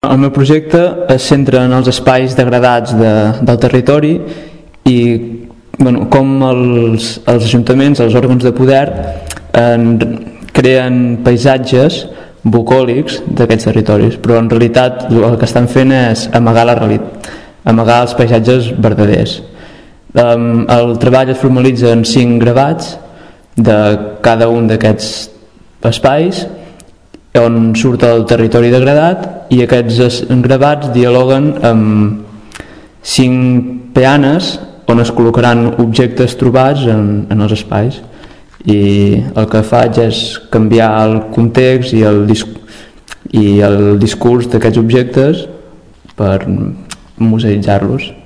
El meu projecte es centra en els espais degradats del territori i com els ajuntaments, els òrgans de poder, creen paisatges bucòlics d'aquests territoris, però en realitat el que estan fent és amagar la realitat, amagar els paisatges verdaders. El treball es formalitza en 5 gravats de cada un d'aquests espais on surt el territori degradat, i aquests gravats dialoguen amb 5 peanes on es col·locaran objectes trobats en els espais, i el que faig és canviar el context i el discurs d'aquests objectes per museïtzar-los.